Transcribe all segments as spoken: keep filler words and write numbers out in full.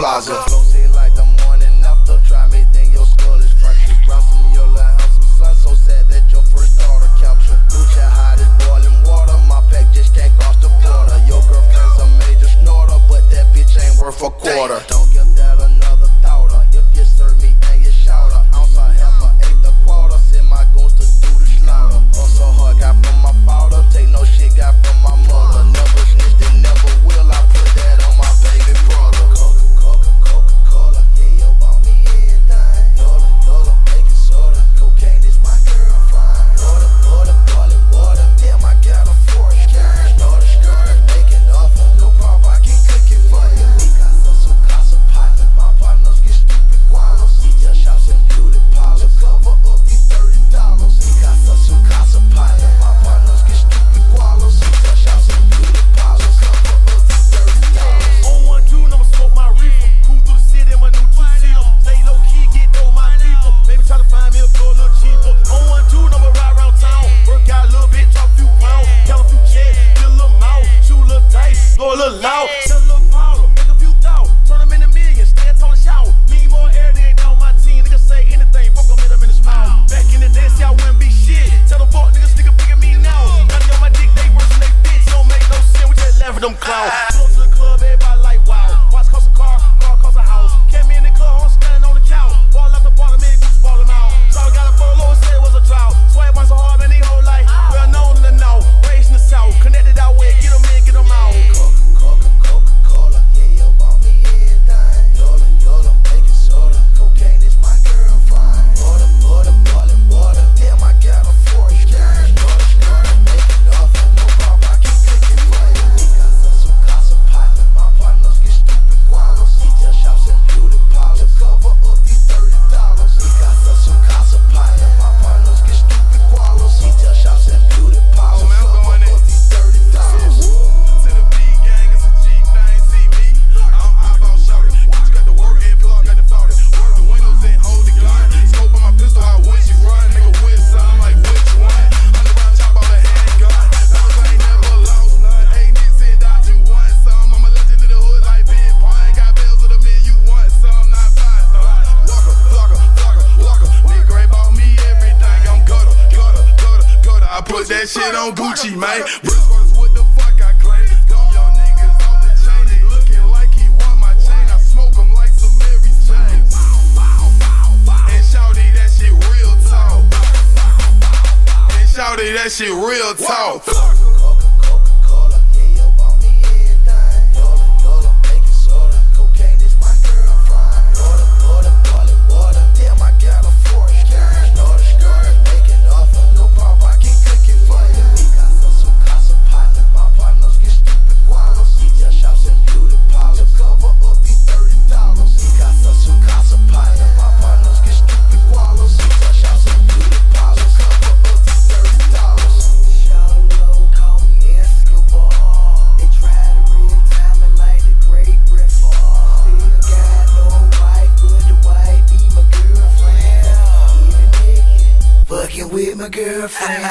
Plaza. Flow see like the morning after. Try me, then your skull is fractured. Brown some your little house, some sun. So sad that your first daughter captured. Lucha hot as boiling water. My pack just can't cross the border. Your girlfriend's a major snorter, but that bitch ain't worth a quarter. Don't give that another thought. If you serve me and you shout her, ounce I have a eighth a quarter. Send my goons to do the slaughter. Also hard got from my father. Take no shit got from my mother. Never snitched and never will. I put that on my baby brother. Coca, Coca, Coca-Cola. Yeah, yo, bought me everything. Yola, Yola, baking soda. Cocaine is my girlfriend. Water, water, boiling water. Damn, I got a forest skirt. Snorter, skirt, making offer. No problem, I can cook it for you. Mi casa, su casa, partner. My partners get stupid gualos. Retail shops and beauty parlors. Cover up these thirty dollars. Mi casa, su casa, partner. My partners get stupid gualos. Retail shops and beauty parlors. Cover up these thirty dollars. On one, two, I'ma smoke my reefer. Cruise through the city in my new two-seater. Stay low key, get through my people. Maybe try to find me a girl a little cheaper. On one, two, I'ma ride around town. Work out a little bit, drop a few pounds. Count a few checks, get a little mouth. Shoot a little dice, blow a little loud. Sell a little powder, make a few thousand. Turn them into millions, stay a tall shower. Me more air than down my team. Niggas say anything, fuck them, hit them in the smile. Back in the day, see I wouldn't be shit. Tell them fuck niggas, nigga pick at me now. Now they on my dick, they worse than they bitch. Don't make no sense, we just laugh at them clowns. Go to the club, everybody like wow. Watch cost a car, car cost a house. Came in the club, I'm standing on the couch. Ball out the bottom, man, Gucci ball them out. So I got a photo and said it was a drought. Swear one so hard, man, they whole life. Well known in the north, raised in the south. Connected that way, get them in, get them out. Coca, Coca, Coca-Cola. Yeah, yo, bought me everything. Yola, Yola, baking soda. Cocaine is my girlfriend. Water, water, boiling water. Damn, I got a forest skirt. Snorter, skirt, making offer. No problem, I can cook it for you. Mi casa, su casa, partner. My partners get stupid gualos. Retail shops and beauty parlors. To cover up these thirty dollars. Mi casa, su casa, partner. My partners get stupid gualos. Retail shops and beauty parlors. To cover up these thirty dollars. To the B gang, it's a G thing, see me. I'm eyeball shouting. Bitch got the work and plug got the forty. Work the windows and hold the gun. Scope on my pistol, how when she run. Make a whiz sound like which one. Hundred round chop out a handgun. Never ain't never lost none. Eight niggas sitting down, you want some. I'm a legend in the hood like Ben Pine. Got bells with a million, you want some. Not five ton. Walker, blocker, blocker, walker. Nigga ain't bought me everything. I'm gutter, gutter, gutter, gutter. I put that shit on Gucci, man. Bruce Brothers, what the fuck I claim? Dumb young niggas off the chain. He looking like he want my chain. I smoke him like some Mary Jane. And shouty, that shit real talk. And shouty, that shit real talk. Coca, Coca-Cola. Yeah, yo, bought me everything. Yola, Yola, baking soda. Cocaine is my girlfriend. Water, water, boiling water. Damn, I got a forest skirt. Snorter, skirt, making offer. No problem, I can cook it for you. Mi casa, su casa, partner. My partners get stupid gualos. Retail shops and beauty parlors. To cover up these thirty dollars. Mi casa, su casa, partner. My partners get stupid gualos. Retail shops and beauty parlors. To cover up these thirty dollars. Shallow, call me Escobar. They try to real time me like the great Brett Favre. Still got no wife, but the wife be my girlfriend. Even naked, fucking with my girlfriend.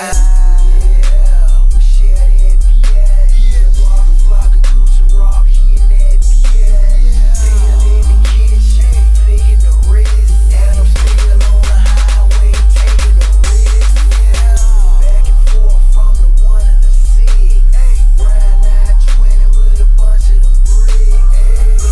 Yeah, we share that beer. Eat a walker, flock of goose and rock, eating that beer. Still in the kitchen, flicking the wrist. And I'm still on the highway, taking a risk. Back and forth from the one to the six. Brown nine twenty with a bunch of them bricks.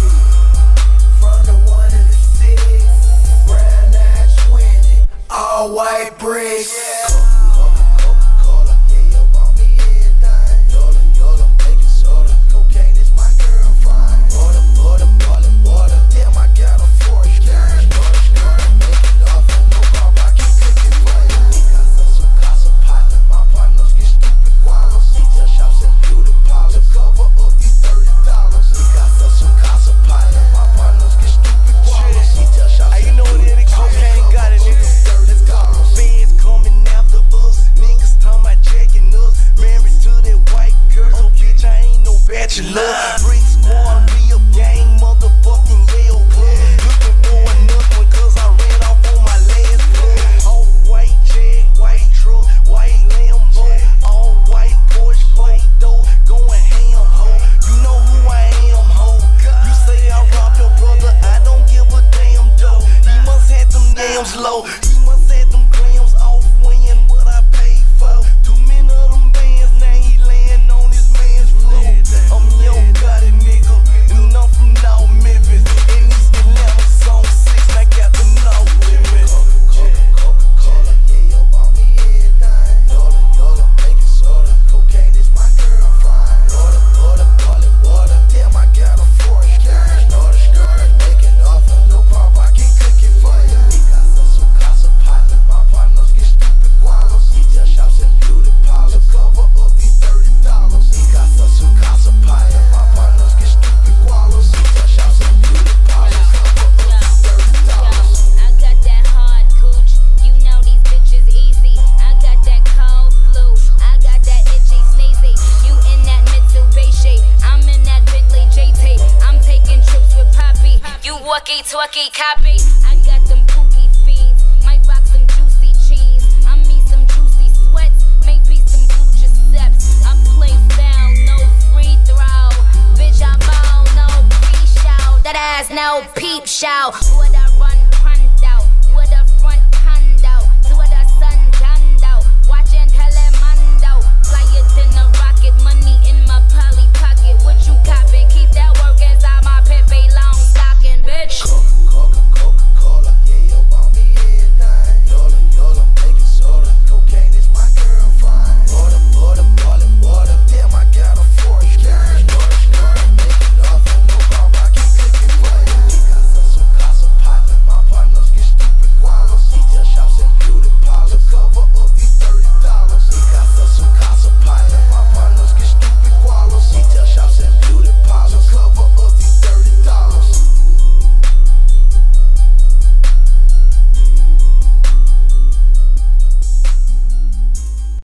From the one to the six. Brown nine twenty, all white bricks. Coca, Coca-Cola. Yeah, yo, bought me everything. Yola, Yola, baking soda. Cocaine is my girlfriend. Water, water, boiling water. Damn, I got a forest skirt. Snorter, skirt, making offer. No problem, I can cook it for you. Mi casa, su casa, partner. My partners get stupid gualos. Retail shops and beauty parlors. To cover up these thirty dollars. Mi casa, su casa, partner. My partners get stupid gualos. Retail shops Hey, you and know what beauty any parlors. cocaine got in it? Let's go. Fans coming after us. Niggas talking about jacking us. Married to that white girl. Oh, bitch, I ain't no bachelor. Brick squad, be a gang, motherfucking Yale club. Looking for another one, cause I ran off on my last club. All white jag, white truck, white Lambo. All white Porsche, white door, going ham, ho. You know who I am, ho. You say I robbed your brother grams low. He must have them grams off weighing what I paid for. Too many of them bands, now he laying on his man's floor. I'm yo got it, nigga, and I'm from North Memphis. In East Atlanta, zone six, I got the North with me. Coca-Cola, yeah, yo, bought me everything. Yola, yola, baking soda. Cocaine is my girlfriend. Water, water, boiling water. Damn, I got a foreign girl. Know the skirt, making offer. No problem, I can cook it for you. Mi casa, su casa, partner. My partners get stupid gualos. Retail shops and beauty parlors. To cover up these thirty dollars. Mi casa, su casa, partner. My partners get stupid gualos. Retail shops and beauty parlors. Cover up these thirty dollars. I got that hard cooch. You know these bitches easy. I got that cold flu. I got that itchy sneezy. You in that Mitsubishi. I'm in that Bentley J T. I'm taking trips with Poppy. You walkie talkie copy. I got them pookie fiends. Might rock some juicy jeans. I mean some juicy sweats. Maybe some Gucci steps. I play foul, no free throw. Bitch, I ball, no pre-show. That ass, no peep show. What I